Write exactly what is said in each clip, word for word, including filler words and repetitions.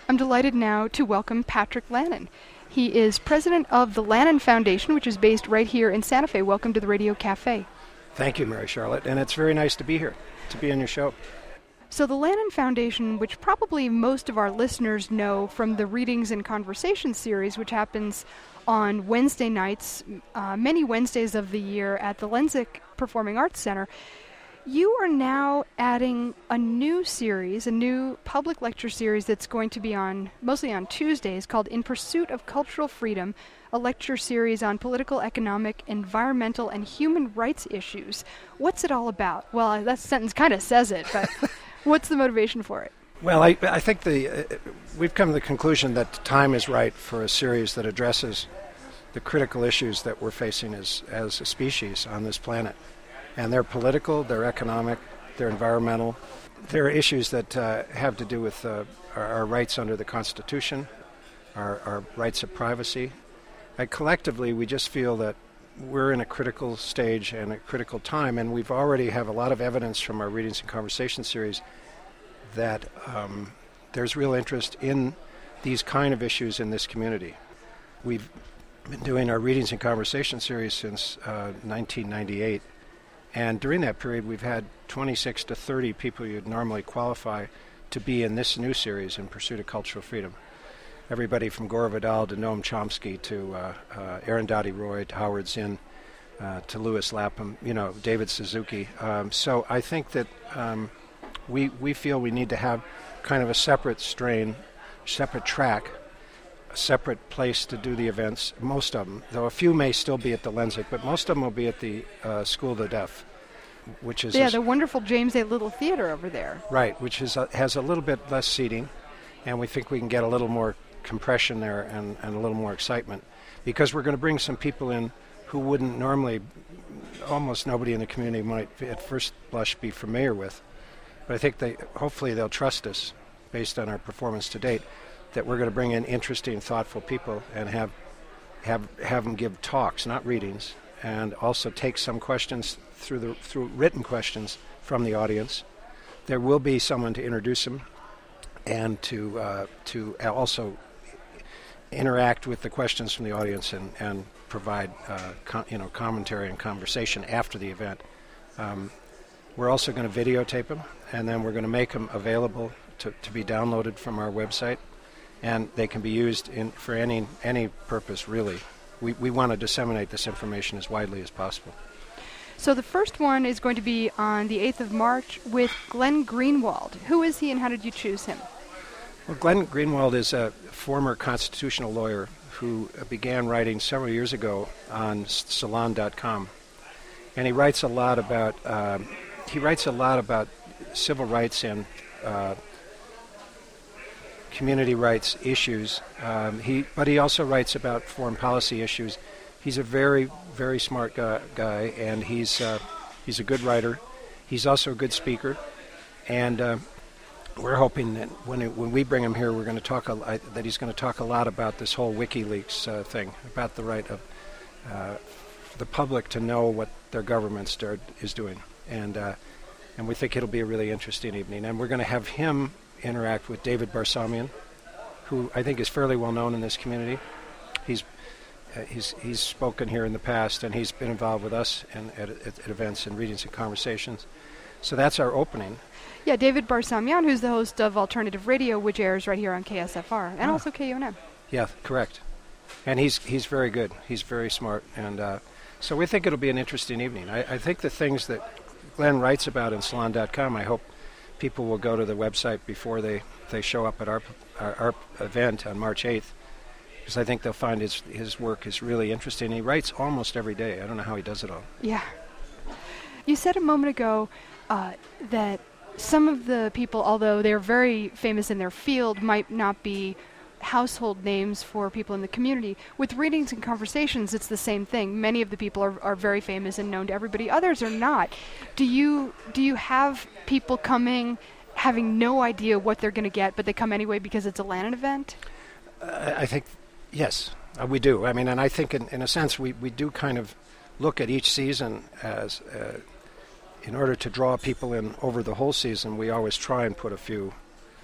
I'm delighted now to welcome Patrick Lannon. He is president of the Lannon Foundation, which is based right here in Santa Fe. Welcome to the Radio Cafe. Thank you, Mary Charlotte, and it's very nice to be here, to be on your show. So the Lannon Foundation, which probably most of our listeners know from the Readings and Conversations series, which happens on Wednesday nights, uh, many Wednesdays of the year at the Lenzik Performing Arts Center, you are now adding a new series, a new public lecture series that's going to be on, mostly on Tuesdays, called In Pursuit of Cultural Freedom, a lecture series on political, economic, environmental, and human rights issues. What's it all about? Well, that sentence kind of says it, but what's the motivation for it? Well, I, I think the uh, we've come to the conclusion that the time is right for a series that addresses the critical issues that we're facing as, as a species on this planet. And they're political, they're economic, they're environmental. They're issues that uh, have to do with uh, our, our rights under the Constitution, our, our rights of privacy. And collectively, we just feel that we're in a critical stage and a critical time, and we've already have a lot of evidence from our Readings and Conversation series that um, there's real interest in these kind of issues in this community. We've been doing our Readings and Conversation series since uh, nineteen ninety-eight. And during that period, we've had twenty-six to thirty people you'd normally qualify to be in this new series, In Pursuit of Cultural Freedom. Everybody from Gore Vidal to Noam Chomsky to uh, uh, Arundhati Roy to Howard Zinn uh, to Louis Lapham, you know, David Suzuki. Um, so I think that um, we we feel we need to have kind of a separate strain, separate track, a separate place to do the events, most of them, though a few may still be at the Lenzik, but most of them will be at the uh, School of the Deaf, which is... Yeah, the wonderful James A. Little Theater over there. Right, which is a, has a little bit less seating, and we think we can get a little more compression there and, and a little more excitement, because we're going to bring some people in who wouldn't normally, almost nobody in the community might at first blush be familiar with. But I think they, hopefully they'll trust us, based on our performance to date, that we're going to bring in interesting, thoughtful people and have have have them give talks, not readings, and also take some questions through the through written questions from the audience. There will be someone to introduce them and to uh, to also interact with the questions from the audience and and provide uh, com- you know commentary and conversation after the event. Um, we're also going to videotape them, and then we're going to make them available to, to be downloaded from our website. And they can be used in for any any purpose, really. We we want to disseminate this information as widely as possible. So the first one is going to be on the eighth of March with Glenn Greenwald. Who is he and how did you choose him? Well, Glenn Greenwald is a former constitutional lawyer who began writing several years ago on Salon dot com. And he writes a lot about, uh, he writes a lot about civil rights and uh, community rights issues. Um, he, but he also writes about foreign policy issues. He's a very, very smart guy, guy and he's uh, he's a good writer. He's also a good speaker, and uh, we're hoping that when it, when we bring him here, we're going to talk a, I, that he's going to talk a lot about this whole WikiLeaks uh, thing, about the right of uh, the public to know what their government start, is doing, and uh, and we think it'll be a really interesting evening. And we're going to have him interact with David Barsamian, who I think is fairly well known in this community. He's uh, he's he's spoken here in the past, and he's been involved with us in, at, at, at events and readings and conversations. So that's our opening. Yeah, David Barsamian, who's the host of Alternative Radio, which airs right here on K S F R, and oh. also K U N M. Yeah, correct. And he's he's very good. He's very smart, and uh, so we think it'll be an interesting evening. I, I think the things that Glenn writes about in Salon dot com, I hope people will go to the website before they, they show up at our, our our event on March eighth, because I think they'll find his his work is really interesting. He writes almost every day. I don't know how he does it all. Yeah. You said a moment ago uh, that some of the people, although they're very famous in their field, might not be household names for people in the community. With Readings and Conversations, it's the same thing. Many of the people are, are very famous and known to everybody. Others are not. Do you do you have people coming having no idea what they're going to get, but they come anyway because it's a Lannon event? Uh, I think, yes, uh, we do. I mean, and I think in, in a sense we, we do kind of look at each season as, uh, in order to draw people in over the whole season, we always try and put a few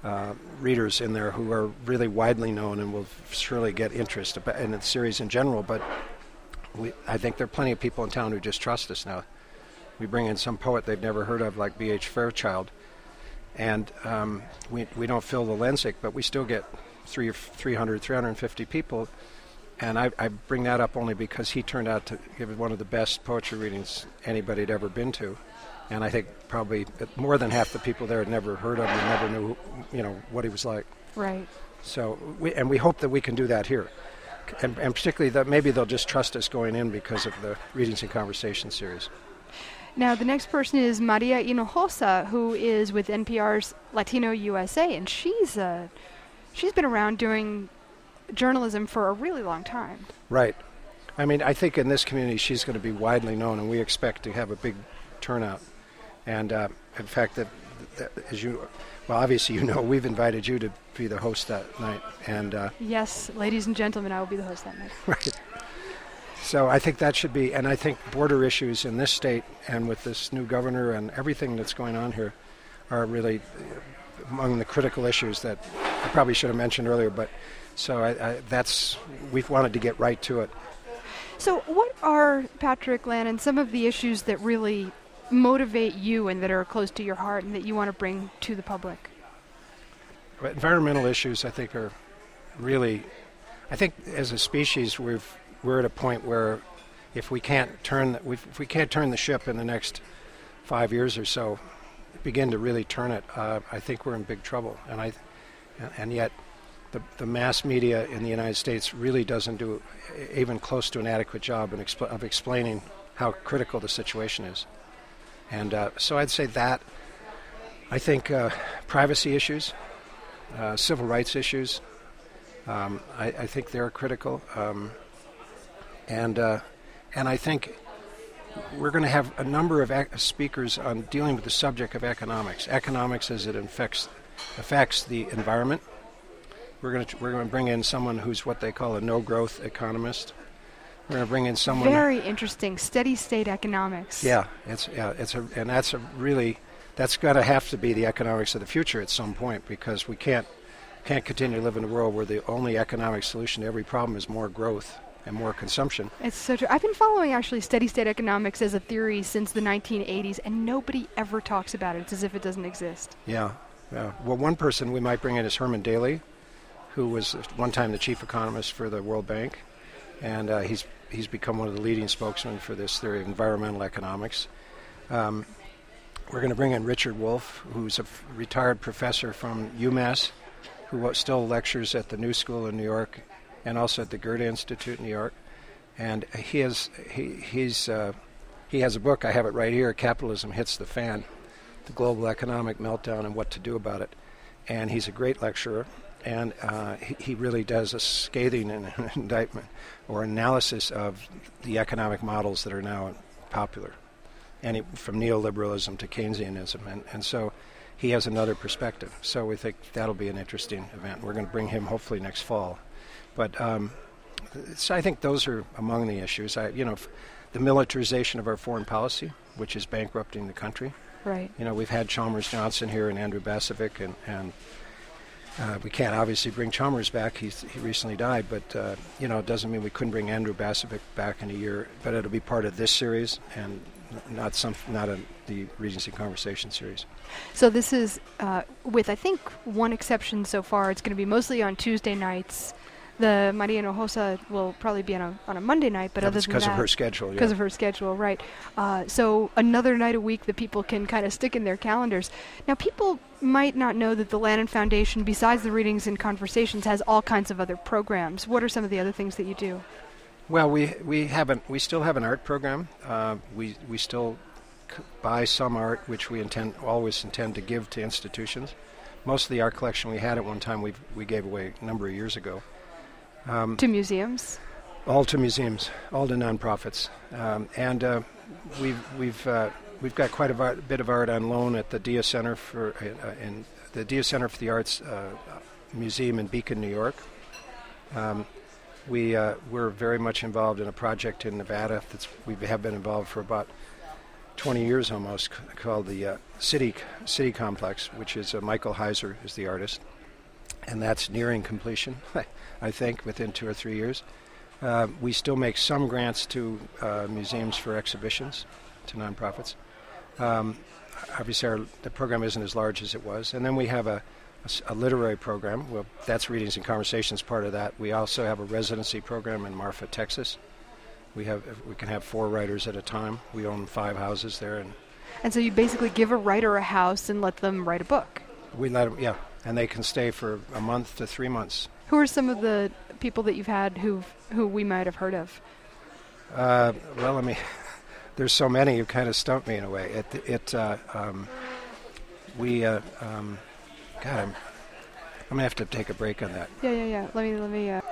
uh, readers in there who are really widely known and will surely get interest in the series in general. But we, I think there are plenty of people in town who just trust us now. We bring in some poet they've never heard of, like B H Fairchild, and um, we we don't fill the Lensic, but we still get three, three hundred, three hundred fifty people. And I, I bring that up only because he turned out to give one of the best poetry readings anybody had ever been to. And I think probably more than half the people there had never heard of him and never knew, you know, what he was like. Right. So, we, and we hope that we can do that here. And, and particularly that maybe they'll just trust us going in because of the Readings and Conversation series. Now, the next person is Maria Hinojosa, who is with N P R's Latino U S A, and she's uh, she's been around doing journalism for a really long time. Right. I mean, I think in this community she's going to be widely known, and we expect to have a big turnout. And uh, in fact, that, that as you, well, obviously you know, we've invited you to be the host that night. And uh, yes, ladies and gentlemen, I will be the host that night. Right. So I think that should be, and I think border issues in this state and with this new governor and everything that's going on here are really among the critical issues that I probably should have mentioned earlier. But so I, I, that's, we've wanted to get right to it. So what are, Patrick Lannon, some of the issues that really motivate you and that are close to your heart and that you want to bring to the public? Environmental issues, I think, are really, I think as a species we've, we're at a point where if we can't turn, if we can't turn the ship in the next five years or so, begin to really turn it, uh, I think we're in big trouble. And I, and yet the, the mass media in the United States really doesn't do even close to an adequate job in expl- of explaining how critical the situation is. And uh, so I'd say that. I think uh, privacy issues, uh, civil rights issues, um, I, I think they're critical. Um, and uh, and I think we're going to have a number of ac- speakers on dealing with the subject of economics. Economics as it affects affects the environment. We're going to we're going to bring in someone who's what they call a no-growth economist. We're going to bring in someone very interesting, steady state economics. Yeah, it's yeah, it's a and that's a really that's going to have to be the economics of the future at some point, because we can't can't continue to live in a world where the only economic solution to every problem is more growth and more consumption. It's so true. I've been following actually steady state economics as a theory since the nineteen eighties, and nobody ever talks about it. It's as if it doesn't exist. Yeah, yeah. Well, one person we might bring in is Herman Daly, who was one time the chief economist for the World Bank. And uh, he's he's become one of the leading spokesmen for this theory of environmental economics. Um, we're going to bring in Richard Wolff, who's a f- retired professor from UMass, who still lectures at the New School in New York and also at the Goethe Institute in New York. And he has he he's uh, he has a book. I have it right here. Capitalism Hits the Fan: The Global Economic Meltdown and What to Do About It. And he's a great lecturer. And uh, he, he really does a scathing indictment or analysis of the economic models that are now popular, and he, from neoliberalism to Keynesianism. And, and so he has another perspective. So we think that'll be an interesting event. We're going to bring him hopefully next fall. But um, so I think those are among the issues. I, you know, f- the militarization of our foreign policy, which is bankrupting the country. Right. You know, we've had Chalmers Johnson here and Andrew Basovic, and, and Uh, we can't obviously bring Chalmers back. He's, he recently died, but uh, you know, it doesn't mean we couldn't bring Andrew Basovic back in a year. But it'll be part of this series and not some, not a, the Regency Conversation series. So this is, uh, with I think one exception so far, it's going to be mostly on Tuesday nights. The Maria Hinojosa will probably be on a on a Monday night, but yeah, other than that, because of her schedule. Because yeah. of her schedule, right? Uh, so another night a week that people can kind of stick in their calendars. Now, people might not know that the Lannan Foundation, besides the Readings and Conversations, has all kinds of other programs. What are some of the other things that you do? Well, we we haven't. We still have an art program. Uh, we we still c- buy some art, which we intend always intend to give to institutions. Most of the art collection we had at one time we we gave away a number of years ago. Um, to museums? All to museums, all to nonprofits, um, and uh, we've we've uh, we've got quite a var- bit of art on loan at the Dia Center for uh, in the Dia Center for the Arts uh, Museum in Beacon, New York. Um, we uh, we're very much involved in a project in Nevada that's we have been involved for about twenty years almost, c- called the uh, City City Complex, which is uh, Michael Heiser is the artist, and that's nearing completion, I think, within two or three years. Uh, we still make some grants to uh, museums for exhibitions, to nonprofits. Um, obviously, our, the program isn't as large as it was. And then we have a, a s- a literary program. Well, that's Readings and Conversations, part of that. We also have a residency program in Marfa, Texas. We have we can have four writers at a time. We own five houses there, and And so you basically give a writer a house and let them write a book. we let them, yeah, and they can stay for a month to three months. Who are some of the people that you've had who who we might have heard of? Uh, well, I mean, there's so many. You kind of stumped me in a way. It, it, uh, um, we, uh, um, God, I'm, I'm gonna have to take a break on that. Yeah, yeah, yeah. Let me, let me. Uh...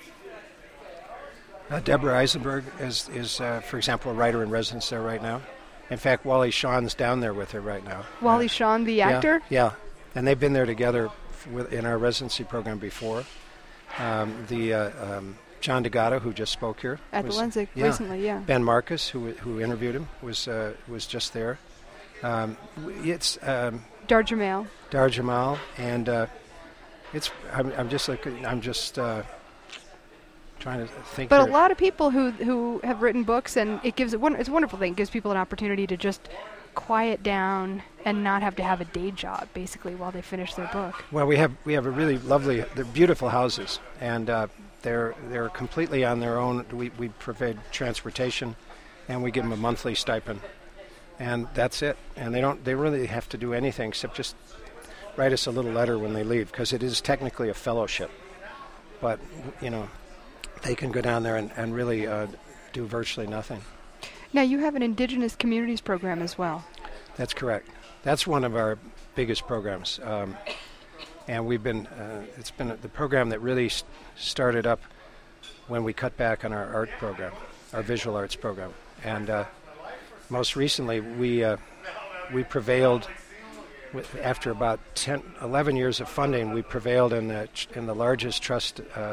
Uh, Deborah Eisenberg is, is uh, for example, a writer in residence there right now. In fact, Wally Shawn's down there with her right now. Wally Uh, Shawn, the yeah, actor. Yeah, and they've been there together f- with, in our residency program before. Um, the uh, um, John DeGato, who just spoke here, At was- the Lensic yeah. recently, yeah. Ben Marcus, who who interviewed him, was uh, was just there. Um, w- it's um, Dar Jamal. Dar Jamal, and uh, it's I'm, I'm just like I'm just uh, trying to think. But a here. lot of people who who have written books, and it gives it one. It's a wonderful thing. It gives people an opportunity to just quiet down and not have to have a day job, basically, while they finish their book. Well, we have we have a really lovely, they're beautiful houses, and uh, they're they're completely on their own. We we provide transportation, and we give them a monthly stipend, and that's it. And they don't they really have to do anything except just write us a little letter when they leave, because it is technically a fellowship. But you know, they can go down there and and really uh, do virtually nothing. Now, you have an Indigenous Communities program as well. That's correct. That's one of our biggest programs, um, and we've been. Uh, it's been the program that really st- started up when we cut back on our art program, our visual arts program, and uh, most recently we uh, we prevailed with, after about ten, eleven years of funding. We prevailed in the ch- in the largest trust uh,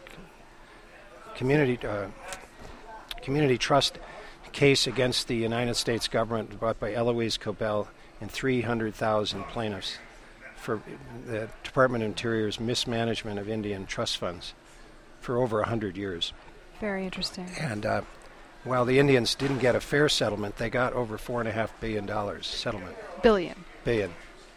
community uh, community trust case against the United States government, brought by Eloise Cobell and three hundred thousand plaintiffs for the Department of Interior's mismanagement of Indian trust funds for over one hundred years. Very interesting. And uh, while the Indians didn't get a fair settlement, they got over four and a half billion dollars settlement. Billion. Billion.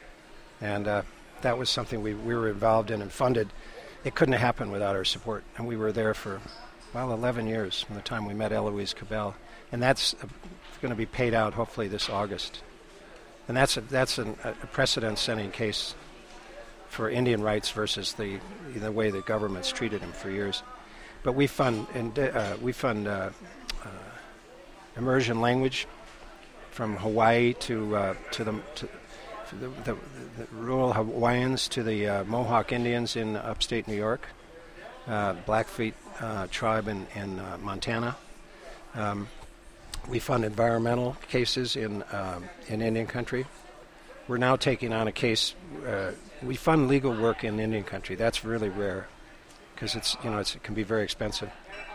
And uh, that was something we, we were involved in and funded. It couldn't have happened without our support. And we were there for, well, eleven years from the time we met Eloise Cobell. And that's uh, going to be paid out hopefully this August. And that's a, that's an, a precedent-setting case for Indian rights versus the the way the government's treated them for years. But we fund and uh, we fund uh, uh, immersion language from Hawaii to uh, to the to the, the, the rural Hawaiians to the uh, Mohawk Indians in upstate New York, uh, Blackfeet uh, tribe in in uh, Montana. Um, We fund environmental cases in um, in Indian country. We're now taking on a case. Uh, we fund legal work in Indian country. That's really rare, because it's you know it's, it can be very expensive.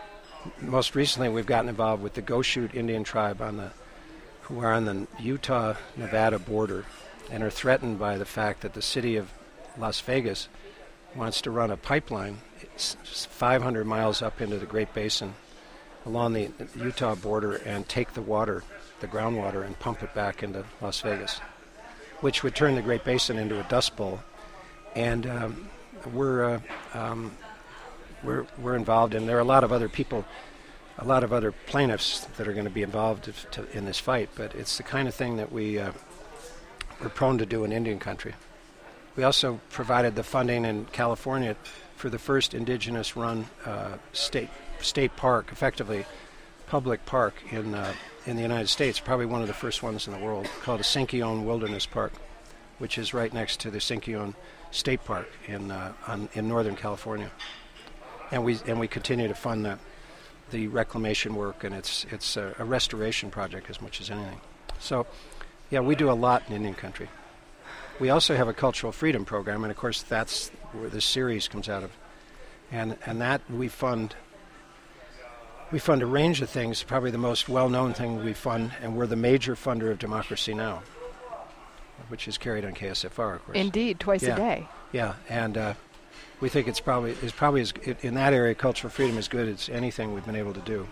Most recently, we've gotten involved with the Goshute Indian tribe on the who are on the Utah-Nevada border, and are threatened by the fact that the city of Las Vegas wants to run a pipeline. It's five hundred miles up into the Great Basin along the Utah border and take the water, the groundwater, and pump it back into Las Vegas, which would turn the Great Basin into a dust bowl. And um, we're uh, um, we're we're involved, and there are a lot of other people, a lot of other plaintiffs that are going to be involved if to, in this fight. But it's the kind of thing that we uh, we're prone to do in Indian country. We also provided the funding in California for the first indigenous-run uh, state. state park, effectively public park in uh, in the United States, probably one of the first ones in the world, called the Sinkyone Wilderness Park, which is right next to the Sinkyone State Park in uh, on, in Northern California. And we and we continue to fund the the reclamation work, and it's it's a, a restoration project as much as anything. So, yeah, we do a lot in Indian country. We also have a cultural freedom program, and of course that's where this series comes out of, and and that we fund we fund a range of things. Probably the most well-known thing we fund, and we're the major funder of Democracy Now!, which is carried on K S F R, of course. Indeed, twice yeah. a day. Yeah, and uh, we think it's probably is probably as, in that area, cultural freedom is good as anything we've been able to do.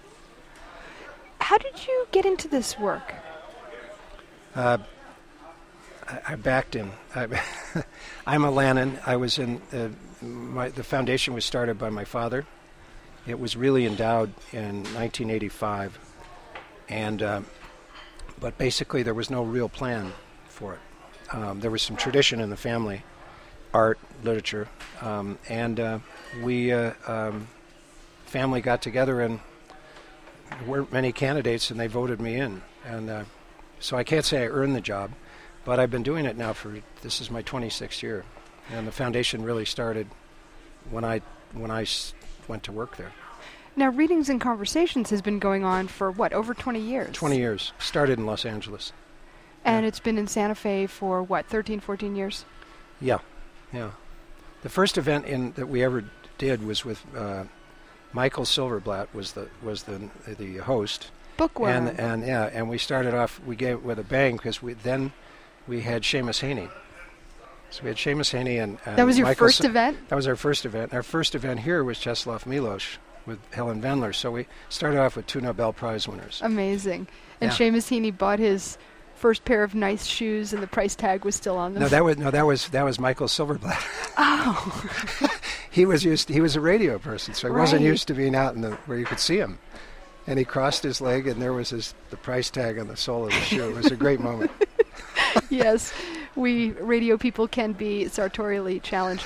How did you get into this work? Uh, I, I backed in. I, I'm a Lannan. I was in uh, my, the foundation was started by my father. It was really endowed in nineteen eighty-five, and uh, but basically there was no real plan for it. Um, there was some tradition in the family, art, literature, um, and uh, we uh, um, family got together, and there weren't many candidates, and they voted me in. And uh, so I can't say I earned the job, but I've been doing it now for, this is my twenty-sixth year, and the foundation really started when I when I s- went to work there. Now, Readings and Conversations has been going on for, what, over twenty years? twenty years. Started in Los Angeles. And yeah. It's been in Santa Fe for, what, thirteen, fourteen years? Yeah, yeah. The first event in that we ever did was with uh, Michael Silverblatt was the was the the host. Bookworm. And and yeah, and we started off we gave it with a bang because we then we had Seamus Haney. So we had Seamus Haney and, and that was your Michael first Sil- event? That was our first event. Our first event here was Czeslaw Milosz with Helen Vendler. So we started off with two Nobel Prize winners. Amazing. And Yeah. Seamus Heaney bought his first pair of nice shoes, and the price tag was still on them. No, that was no, that was that was Michael Silverblatt. Oh. he was used. To, he was a radio person, so he Right. wasn't used to being out in the where you could see him. And he crossed his leg, and there was his the price tag on the sole of the shoe. It was a great moment. Yes, we radio people can be sartorially challenged.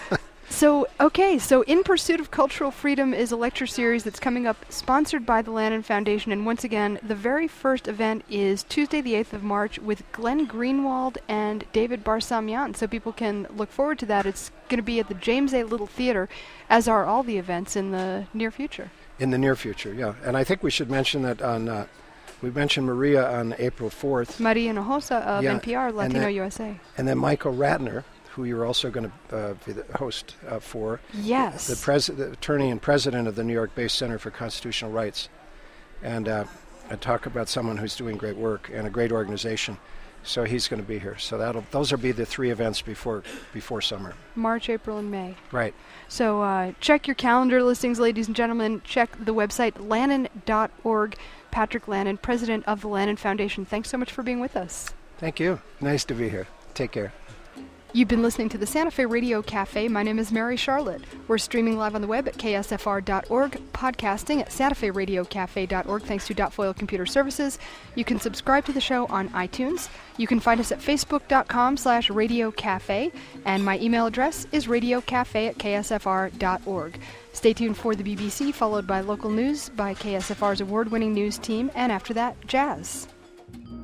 So, okay, so In Pursuit of Cultural Freedom is a lecture series that's coming up, sponsored by the Lannan Foundation. And once again, the very first event is Tuesday the eighth of March with Glenn Greenwald and David Barsamian. So people can look forward to that. It's going to be at the James A. Little Theater, as are all the events in the near future. In the near future, yeah. And I think we should mention that on, uh, we mentioned Maria on April fourth. Maria Hinojosa of Yeah, N P R, and Latino that- U S A. And then Michael Ratner, who you're also going to uh, be the host uh, for. Yes. The, pres- the attorney and president of the New York-based Center for Constitutional Rights. And uh, I talk about someone who's doing great work and a great organization. So he's going to be here. So that'll those will be the three events before before summer. March, April, and May. Right. So uh, check your calendar listings, ladies and gentlemen. Check the website, lannan dot org. Patrick Lannan, president of the Lannan Foundation. Thanks so much for being with us. Thank you. Nice to be here. Take care. You've been listening to the Santa Fe Radio Cafe. My name is Mary Charlotte. We're streaming live on the web at K S F R dot org, podcasting at santa fe radio cafe dot org thanks to Dot Foil Computer Services. You can subscribe to the show on iTunes. You can find us at facebook dot com slash radio cafe, and my email address is radiocafe at K S F R dot org. Stay tuned for the B B C, followed by local news by K S F R's award-winning news team, and after that, jazz.